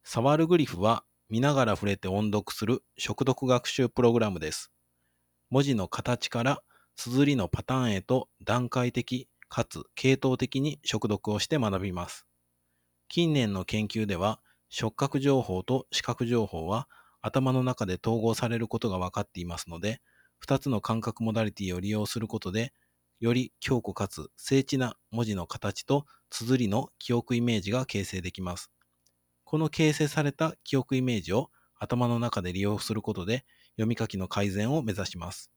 触るグリフは見ながら触れて音読する触読学習プログラムです。文字の形から綴りのパターンへと段階的かつ系統的に触読をして学びます。近年の研究では触覚情報と視覚情報は頭の中で統合されることが分かっていますので、2つの感覚モダリティを利用することで、より強固かつ精緻な文字の形と綴りの記憶イメージが形成できます。この形成された記憶イメージを頭の中で利用することで読み書きの改善を目指します。